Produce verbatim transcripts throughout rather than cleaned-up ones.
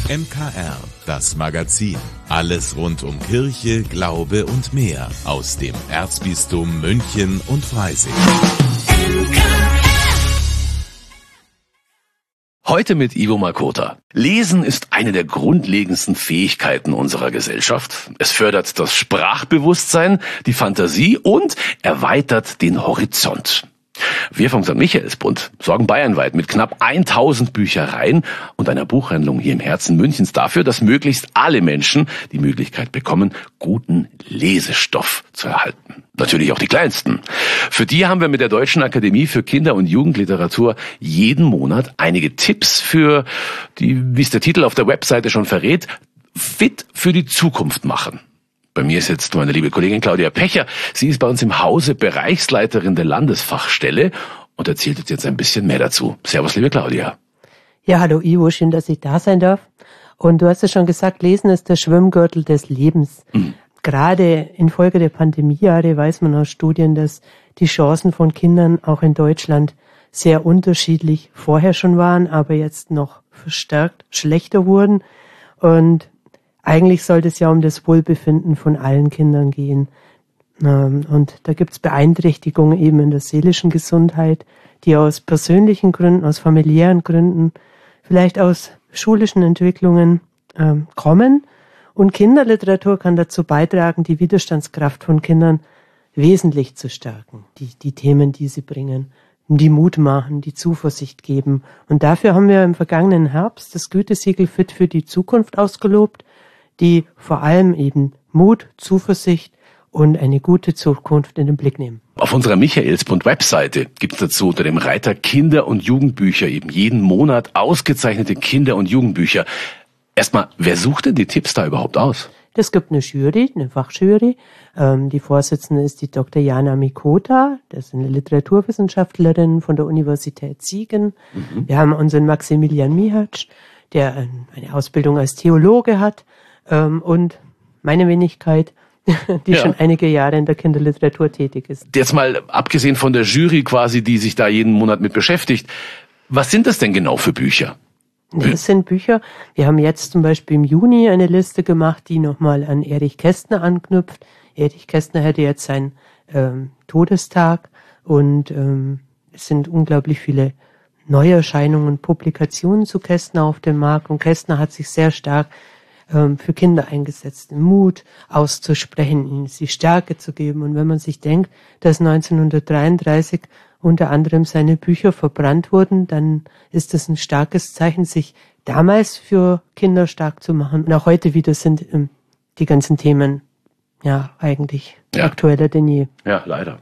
M K R, das Magazin. Alles rund um Kirche, Glaube und mehr aus dem Erzbistum München und Freising. Heute mit Ivo Makota. Lesen ist eine der grundlegendsten Fähigkeiten unserer Gesellschaft. Es fördert das Sprachbewusstsein, die Fantasie und erweitert den Horizont. Wir vom Sankt Michaelsbund sorgen bayernweit mit knapp tausend Büchereien und einer Buchhandlung hier im Herzen Münchens dafür, dass möglichst alle Menschen die Möglichkeit bekommen, guten Lesestoff zu erhalten. Natürlich auch die Kleinsten. Für die haben wir mit der Deutschen Akademie für Kinder- und Jugendliteratur jeden Monat einige Tipps für die, wie es der Titel auf der Webseite schon verrät, fit für die Zukunft machen. Bei mir ist jetzt meine liebe Kollegin Claudia Pecher. Sie ist bei uns im Hause Bereichsleiterin der Landesfachstelle und erzählt uns jetzt ein bisschen mehr dazu. Servus, liebe Claudia. Ja, hallo Ivo, schön, dass ich da sein darf. Und du hast es schon gesagt, Lesen ist der Schwimmgürtel des Lebens. Mhm. Gerade infolge der Pandemiejahre weiß man aus Studien, dass die Chancen von Kindern auch in Deutschland sehr unterschiedlich vorher schon waren, aber jetzt noch verstärkt schlechter wurden. Und eigentlich sollte es ja um das Wohlbefinden von allen Kindern gehen. Und da gibt es Beeinträchtigungen eben in der seelischen Gesundheit, die aus persönlichen Gründen, aus familiären Gründen, vielleicht aus schulischen Entwicklungen ähm, kommen. Und Kinderliteratur kann dazu beitragen, die Widerstandskraft von Kindern wesentlich zu stärken. Die, die Themen, die sie bringen, die Mut machen, die Zuversicht geben. Und dafür haben wir im vergangenen Herbst das Gütesiegel Fit für die Zukunft ausgelobt, die vor allem eben Mut, Zuversicht und eine gute Zukunft in den Blick nehmen. Auf unserer Michaelsbund-Webseite gibt es dazu unter dem Reiter Kinder- und Jugendbücher eben jeden Monat ausgezeichnete Kinder- und Jugendbücher. Erstmal, wer sucht denn die Tipps da überhaupt aus? Es gibt eine Jury, eine Fachjury. Ähm, die Vorsitzende ist die Doktor Jana Mikota. Das ist eine Literaturwissenschaftlerin von der Universität Siegen. Mhm. Wir haben unseren Maximilian Mihatsch, der eine Ausbildung als Theologe hat. Ähm, und meine Wenigkeit, die ja. schon einige Jahre in der Kinderliteratur tätig ist. Jetzt mal abgesehen von der Jury quasi, die sich da jeden Monat mit beschäftigt, was sind das denn genau für Bücher? Das sind Bücher, wir haben jetzt zum Beispiel im Juni eine Liste gemacht, die nochmal an Erich Kästner anknüpft. Erich Kästner hätte jetzt seinen ähm, Todestag und ähm, es sind unglaublich viele Neuerscheinungen, Publikationen zu Kästner auf dem Markt und Kästner hat sich sehr stark für Kinder eingesetzt, den Mut auszusprechen, ihnen die Stärke zu geben. Und wenn man sich denkt, dass neunzehnhundertdreiunddreißig unter anderem seine Bücher verbrannt wurden, dann ist das ein starkes Zeichen, sich damals für Kinder stark zu machen. Und auch heute wieder sind ähm, die ganzen Themen ja eigentlich ja. aktueller denn je. Ja, leider.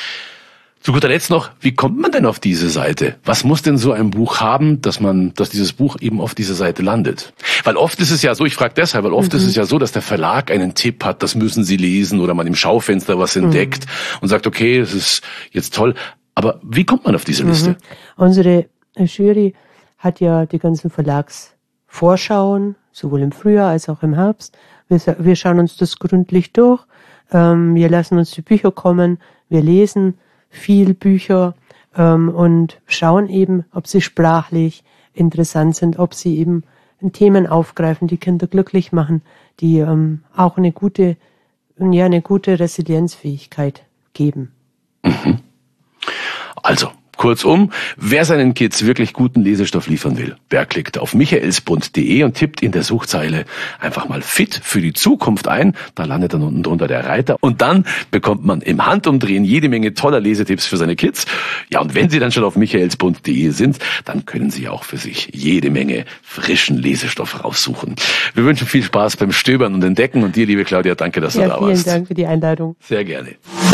Zu guter Letzt noch, wie kommt man denn auf diese Seite? Was muss denn so ein Buch haben, dass man, dass dieses Buch eben auf dieser Seite landet? Weil oft ist es ja so, ich frage deshalb, weil oft mhm. ist es ja so, dass der Verlag einen Tipp hat, das müssen Sie lesen oder man im Schaufenster was entdeckt mhm. und sagt, okay, das ist jetzt toll. Aber wie kommt man auf diese Liste? Mhm. Unsere Jury hat ja die ganzen Verlagsvorschauen, sowohl im Frühjahr als auch im Herbst. Wir, wir schauen uns das gründlich durch. Ähm, wir lassen uns die Bücher kommen, wir lesen viel Bücher ähm, und schauen eben, ob sie sprachlich interessant sind, ob sie eben Themen aufgreifen, die Kinder glücklich machen, die ähm, auch eine gute, ja, eine gute Resilienzfähigkeit geben. Mhm. Also, kurzum, wer seinen Kids wirklich guten Lesestoff liefern will, der klickt auf michaelsbund punkt de und tippt in der Suchzeile einfach mal Fit für die Zukunft ein. Da landet dann unten drunter der Reiter. Und dann bekommt man im Handumdrehen jede Menge toller Lesetipps für seine Kids. Ja, und wenn Sie dann schon auf michaelsbund punkt de sind, dann können Sie auch für sich jede Menge frischen Lesestoff raussuchen. Wir wünschen viel Spaß beim Stöbern und Entdecken. Und dir, liebe Claudia, danke, dass ja, du da warst. Vielen Dank für die Einladung. Sehr gerne.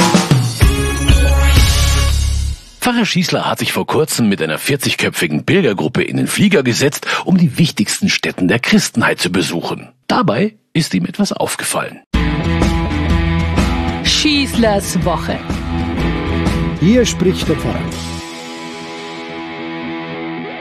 Pfarrer Schießler hat sich vor kurzem mit einer vierzigköpfigen Pilgergruppe in den Flieger gesetzt, um die wichtigsten Stätten der Christenheit zu besuchen. Dabei ist ihm etwas aufgefallen. Schießlers Woche. Hier spricht der Pfarrer.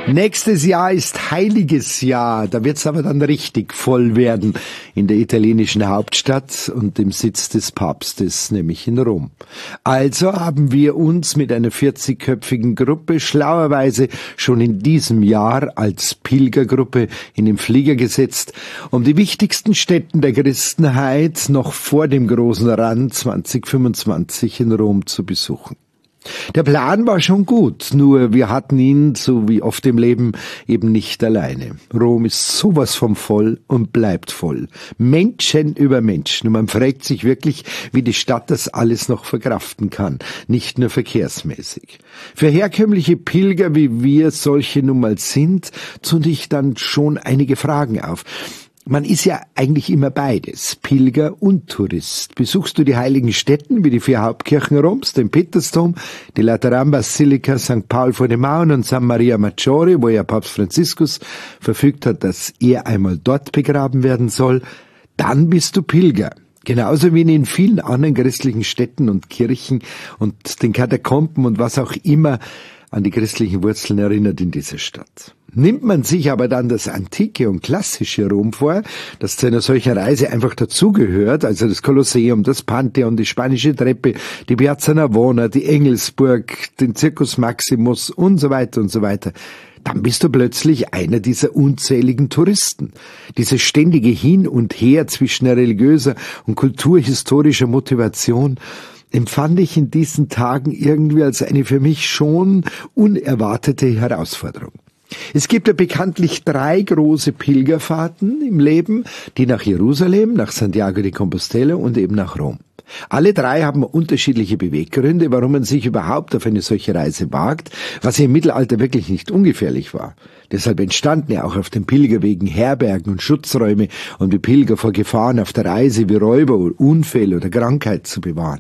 Nächstes Jahr ist Heiliges Jahr, da wird's aber dann richtig voll werden in der italienischen Hauptstadt und dem Sitz des Papstes, nämlich in Rom. Also haben wir uns mit einer vierzigköpfigen Gruppe schlauerweise schon in diesem Jahr als Pilgergruppe in den Flieger gesetzt, um die wichtigsten Stätten der Christenheit noch vor dem großen Rand zwanzig fünfundzwanzig in Rom zu besuchen. Der Plan war schon gut, nur wir hatten ihn, so wie oft im Leben, eben nicht alleine. Rom ist sowas von voll und bleibt voll. Menschen über Menschen. Und man fragt sich wirklich, wie die Stadt das alles noch verkraften kann, nicht nur verkehrsmäßig. Für herkömmliche Pilger, wie wir solche nun mal sind, zünde ich dann schon einige Fragen auf. Man ist ja eigentlich immer beides, Pilger und Tourist. Besuchst du die heiligen Stätten wie die vier Hauptkirchen Roms, den Petersdom, die Lateranbasilika, Sankt Paul vor den Mauern und San Maria Maggiore, wo ja Papst Franziskus verfügt hat, dass er einmal dort begraben werden soll, dann bist du Pilger. Genauso wie in vielen anderen christlichen Städten und Kirchen und den Katakomben und was auch immer an die christlichen Wurzeln erinnert in dieser Stadt. Nimmt man sich aber dann das antike und klassische Rom vor, das zu einer solchen Reise einfach dazugehört, also das Kolosseum, das Pantheon, die Spanische Treppe, die Piazza Navona, die Engelsburg, den Circus Maximus und so weiter und so weiter, dann bist du plötzlich einer dieser unzähligen Touristen. Dieses ständige Hin und Her zwischen religiöser und kulturhistorischer Motivation empfand ich in diesen Tagen irgendwie als eine für mich schon unerwartete Herausforderung. Es gibt ja bekanntlich drei große Pilgerfahrten im Leben, die nach Jerusalem, nach Santiago de Compostela und eben nach Rom. Alle drei haben unterschiedliche Beweggründe, warum man sich überhaupt auf eine solche Reise wagt, was im Mittelalter wirklich nicht ungefährlich war. Deshalb entstanden ja auch auf den Pilgerwegen Herbergen und Schutzräume, um die Pilger vor Gefahren auf der Reise wie Räuber, Unfälle oder Krankheit zu bewahren.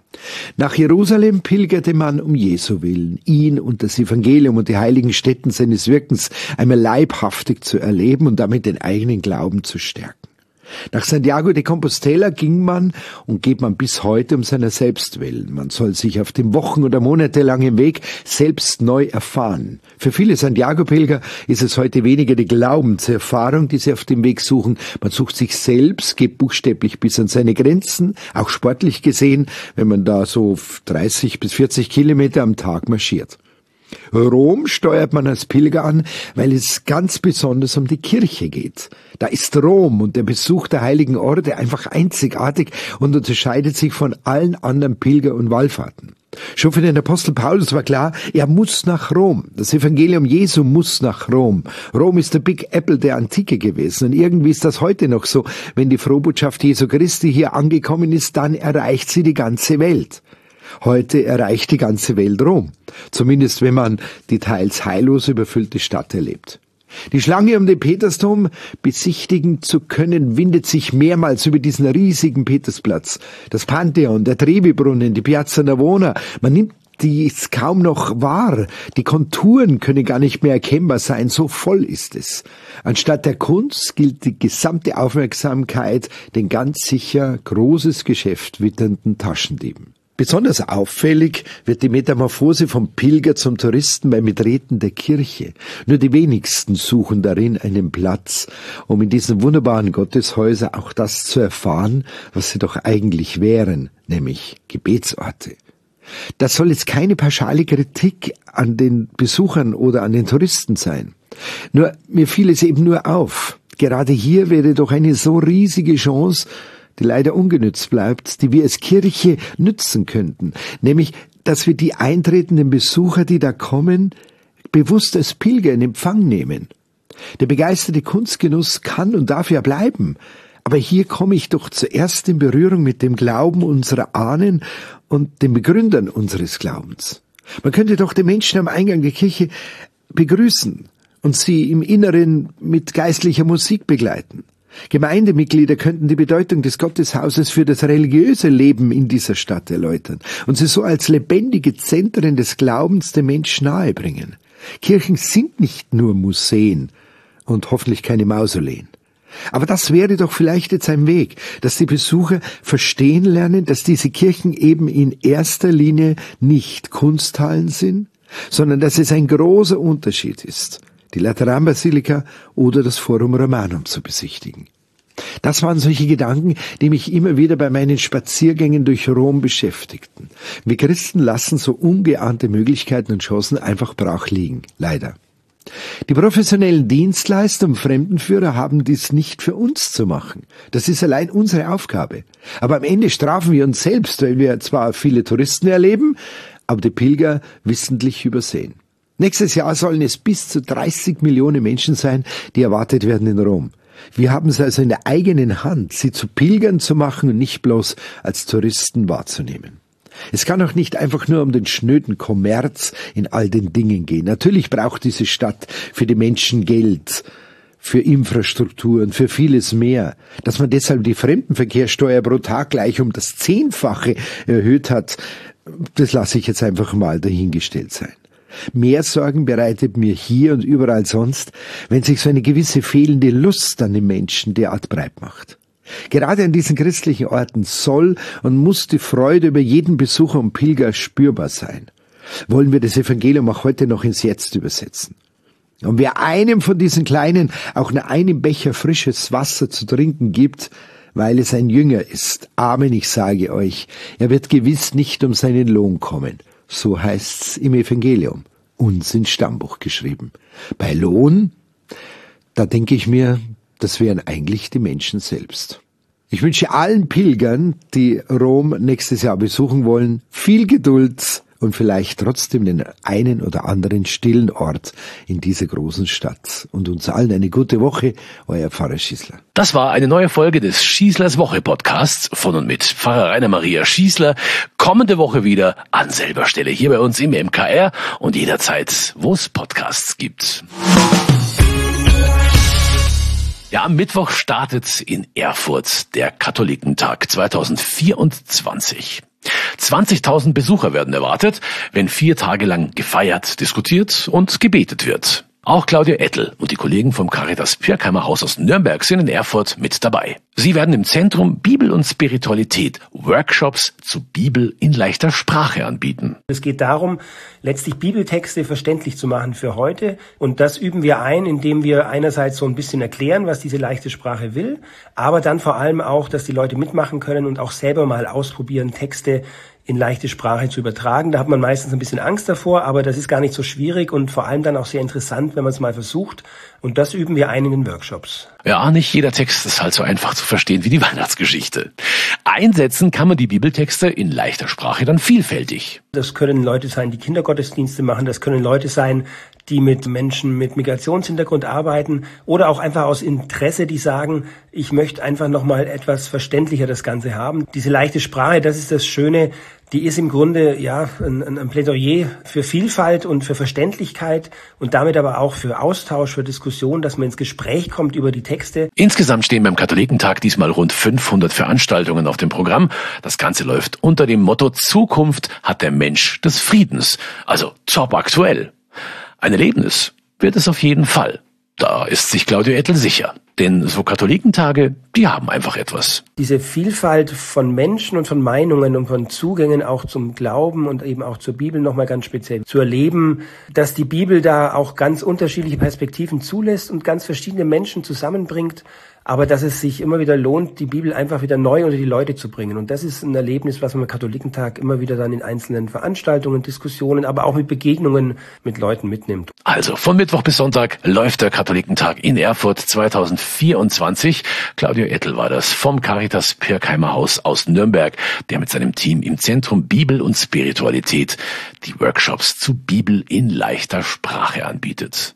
Nach Jerusalem pilgerte man um Jesu willen, ihn und das Evangelium und die heiligen Stätten seines Wirkens einmal leibhaftig zu erleben und damit den eigenen Glauben zu stärken. Nach Santiago de Compostela ging man und geht man bis heute um seiner selbst willen. Man soll sich auf dem wochen- oder monatelangen Weg selbst neu erfahren. Für viele Santiago-Pilger ist es heute weniger die Glaubenserfahrung, die sie auf dem Weg suchen. Man sucht sich selbst, geht buchstäblich bis an seine Grenzen, auch sportlich gesehen, wenn man da so dreißig bis vierzig Kilometer am Tag marschiert. Rom steuert man als Pilger an, weil es ganz besonders um die Kirche geht. Da ist Rom und der Besuch der heiligen Orte einfach einzigartig und unterscheidet sich von allen anderen Pilger- und Wallfahrten. Schon für den Apostel Paulus war klar, er muss nach Rom. Das Evangelium Jesu muss nach Rom. Rom ist der Big Apple der Antike gewesen und irgendwie ist das heute noch so. Wenn die Frohbotschaft Jesu Christi hier angekommen ist, dann erreicht sie die ganze Welt. Heute erreicht die ganze Welt Rom, zumindest wenn man die teils heillos überfüllte Stadt erlebt. Die Schlange, um den Petersdom besichtigen zu können, windet sich mehrmals über diesen riesigen Petersplatz. Das Pantheon, der Trevi-Brunnen, die Piazza Navona, man nimmt dies kaum noch wahr. Die Konturen können gar nicht mehr erkennbar sein, so voll ist es. Anstatt der Kunst gilt die gesamte Aufmerksamkeit den ganz sicher großes Geschäft witternden Taschendieben. Besonders auffällig wird die Metamorphose vom Pilger zum Touristen beim Betreten der Kirche. Nur die wenigsten suchen darin einen Platz, um in diesen wunderbaren Gotteshäusern auch das zu erfahren, was sie doch eigentlich wären, nämlich Gebetsorte. Das soll jetzt keine pauschale Kritik an den Besuchern oder an den Touristen sein. Nur mir fiel es eben nur auf. Gerade hier wäre doch eine so riesige Chance, die leider ungenützt bleibt, die wir als Kirche nützen könnten. Nämlich, dass wir die eintretenden Besucher, die da kommen, bewusst als Pilger in Empfang nehmen. Der begeisterte Kunstgenuss kann und darf ja bleiben. Aber hier komme ich doch zuerst in Berührung mit dem Glauben unserer Ahnen und den Begründern unseres Glaubens. Man könnte doch die Menschen am Eingang der Kirche begrüßen und sie im Inneren mit geistlicher Musik begleiten. Gemeindemitglieder könnten die Bedeutung des Gotteshauses für das religiöse Leben in dieser Stadt erläutern und sie so als lebendige Zentren des Glaubens dem Menschen nahebringen. Kirchen sind nicht nur Museen und hoffentlich keine Mausoleen. Aber das wäre doch vielleicht jetzt ein Weg, dass die Besucher verstehen lernen, dass diese Kirchen eben in erster Linie nicht Kunsthallen sind, sondern dass es ein großer Unterschied ist, die Lateranbasilika oder das Forum Romanum zu besichtigen. Das waren solche Gedanken, die mich immer wieder bei meinen Spaziergängen durch Rom beschäftigten. Wir Christen lassen so ungeahnte Möglichkeiten und Chancen einfach brach liegen, leider. Die professionellen Dienstleister und Fremdenführer haben dies nicht für uns zu machen. Das ist allein unsere Aufgabe. Aber am Ende strafen wir uns selbst, weil wir zwar viele Touristen erleben, aber die Pilger wissentlich übersehen. Nächstes Jahr sollen es bis zu dreißig Millionen Menschen sein, die erwartet werden in Rom. Wir haben es also in der eigenen Hand, sie zu Pilgern zu machen und nicht bloß als Touristen wahrzunehmen. Es kann auch nicht einfach nur um den schnöden Kommerz in all den Dingen gehen. Natürlich braucht diese Stadt für die Menschen Geld, für Infrastrukturen, für vieles mehr. Dass man deshalb die Fremdenverkehrssteuer pro Tag gleich um das Zehnfache erhöht hat, das lasse ich jetzt einfach mal dahingestellt sein. Mehr Sorgen bereitet mir hier und überall sonst, wenn sich so eine gewisse fehlende Lust an den Menschen derart breit macht. Gerade an diesen christlichen Orten soll und muss die Freude über jeden Besucher und Pilger spürbar sein. Wollen wir das Evangelium auch heute noch ins Jetzt übersetzen? Und wer einem von diesen Kleinen auch nur einen Becher frisches Wasser zu trinken gibt, weil es ein Jünger ist, Amen, ich sage euch, er wird gewiss nicht um seinen Lohn kommen. So heißt's im Evangelium, uns ins Stammbuch geschrieben. Bei Lohn, da denke ich mir, das wären eigentlich die Menschen selbst. Ich wünsche allen Pilgern, die Rom nächstes Jahr besuchen wollen, viel Geduld und vielleicht trotzdem den einen oder anderen stillen Ort in dieser großen Stadt. Und uns allen eine gute Woche, euer Pfarrer Schießler. Das war eine neue Folge des Schießlers Woche Podcasts von und mit Pfarrer Rainer Maria Schießler. Kommende Woche wieder an selber Stelle hier bei uns im M K R und jederzeit, wo es Podcasts gibt. Ja, am Mittwoch startet in Erfurt der Katholikentag zwanzig vierundzwanzig. zwanzigtausend Besucher werden erwartet, wenn vier Tage lang gefeiert, diskutiert und gebetet wird. Auch Claudia Ettel und die Kollegen vom Caritas Pirkheimer Haus aus Nürnberg sind in Erfurt mit dabei. Sie werden im Zentrum Bibel und Spiritualität Workshops zu Bibel in leichter Sprache anbieten. Es geht darum, letztlich Bibeltexte verständlich zu machen für heute. Und das üben wir ein, indem wir einerseits so ein bisschen erklären, was diese leichte Sprache will, aber dann vor allem auch, dass die Leute mitmachen können und auch selber mal ausprobieren, Texte in leichte Sprache zu übertragen. Da hat man meistens ein bisschen Angst davor, aber das ist gar nicht so schwierig und vor allem dann auch sehr interessant, wenn man es mal versucht. Und das üben wir ein in den Workshops. Ja, nicht jeder Text ist halt so einfach zu verstehen wie die Weihnachtsgeschichte. Einsetzen kann man die Bibeltexte in leichter Sprache dann vielfältig. Das können Leute sein, die Kindergottesdienste machen. Das können Leute sein, die mit Menschen mit Migrationshintergrund arbeiten oder auch einfach aus Interesse, die sagen, ich möchte einfach nochmal etwas verständlicher das Ganze haben. Diese leichte Sprache, das ist das Schöne, die ist im Grunde ja ein, ein Plädoyer für Vielfalt und für Verständlichkeit und damit aber auch für Austausch, für Diskussion, dass man ins Gespräch kommt über die Texte. Insgesamt stehen beim Katholikentag diesmal rund fünfhundert Veranstaltungen auf dem Programm. Das Ganze läuft unter dem Motto Zukunft hat der Mensch des Friedens, also top aktuell. Ein Erlebnis wird es auf jeden Fall. Da ist sich Claudia Ettel sicher. Denn so Katholikentage, die haben einfach etwas. Diese Vielfalt von Menschen und von Meinungen und von Zugängen auch zum Glauben und eben auch zur Bibel nochmal ganz speziell zu erleben, dass die Bibel da auch ganz unterschiedliche Perspektiven zulässt und ganz verschiedene Menschen zusammenbringt, aber dass es sich immer wieder lohnt, die Bibel einfach wieder neu unter die Leute zu bringen. Und das ist ein Erlebnis, was man am Katholikentag immer wieder dann in einzelnen Veranstaltungen, Diskussionen, aber auch mit Begegnungen mit Leuten mitnimmt. Also von Mittwoch bis Sonntag läuft der Katholikentag in Erfurt zwanzig vierundzwanzig. Claudia Ettel war das vom Caritas Pirkheimer Haus aus Nürnberg, der mit seinem Team im Zentrum Bibel und Spiritualität die Workshops zu Bibel in leichter Sprache anbietet.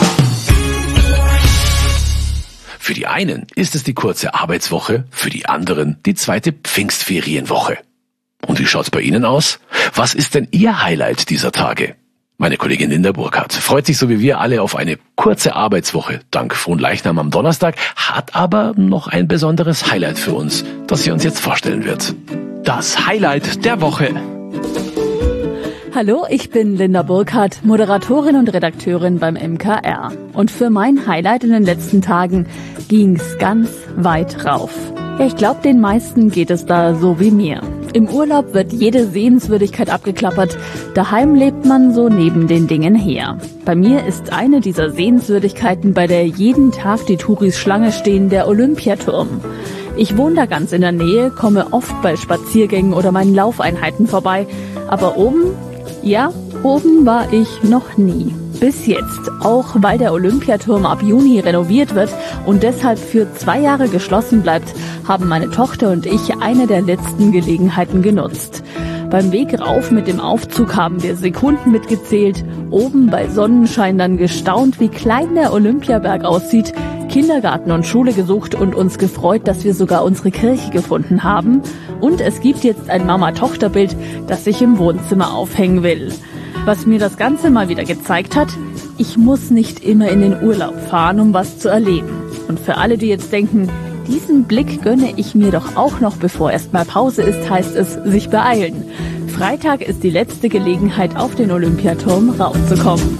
Für die einen ist es die kurze Arbeitswoche, für die anderen die zweite Pfingstferienwoche. Und wie schaut's bei Ihnen aus? Was ist denn Ihr Highlight dieser Tage? Meine Kollegin Linda Burkhardt freut sich so wie wir alle auf eine kurze Arbeitswoche dank Fronleichnam am Donnerstag, hat aber noch ein besonderes Highlight für uns, das sie uns jetzt vorstellen wird. Das Highlight der Woche. Hallo, ich bin Linda Burkhardt, Moderatorin und Redakteurin beim M K R. Und für mein Highlight in den letzten Tagen ging's ganz weit rauf. Ja, ich glaube, den meisten geht es da so wie mir. Im Urlaub wird jede Sehenswürdigkeit abgeklappert. Daheim lebt man so neben den Dingen her. Bei mir ist eine dieser Sehenswürdigkeiten, bei der jeden Tag die Touris Schlange stehen, der Olympiaturm. Ich wohne da ganz in der Nähe, komme oft bei Spaziergängen oder meinen Laufeinheiten vorbei. Aber oben, ja, oben war ich noch nie. Bis jetzt, auch weil der Olympiaturm ab Juni renoviert wird und deshalb für zwei Jahre geschlossen bleibt, haben meine Tochter und ich eine der letzten Gelegenheiten genutzt. Beim Weg rauf mit dem Aufzug haben wir Sekunden mitgezählt, oben bei Sonnenschein dann gestaunt, wie klein der Olympiaberg aussieht, Kindergarten und Schule gesucht und uns gefreut, dass wir sogar unsere Kirche gefunden haben. Und es gibt jetzt ein Mama-Tochter-Bild, das ich im Wohnzimmer aufhängen will. Was mir das Ganze mal wieder gezeigt hat, ich muss nicht immer in den Urlaub fahren, um was zu erleben. Und für alle, die jetzt denken, diesen Blick gönne ich mir doch auch noch, bevor erstmal Pause ist, heißt es, sich beeilen. Freitag ist die letzte Gelegenheit, auf den Olympiaturm raufzukommen.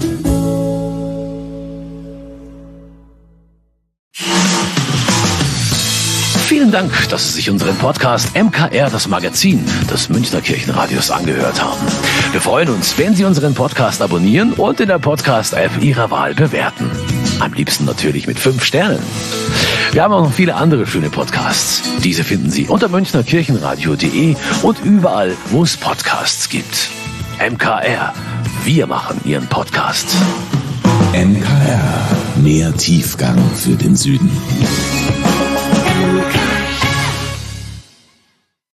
Vielen Dank, dass Sie sich unseren Podcast M K R, das Magazin des Münchner Kirchenradios, angehört haben. Wir freuen uns, wenn Sie unseren Podcast abonnieren und in der Podcast-App Ihrer Wahl bewerten. Am liebsten natürlich mit fünf Sternen. Wir haben auch noch viele andere schöne Podcasts. Diese finden Sie unter münchner kirchenradio punkt de und überall, wo es Podcasts gibt. M K R, wir machen Ihren Podcast. M K R, mehr Tiefgang für den Süden.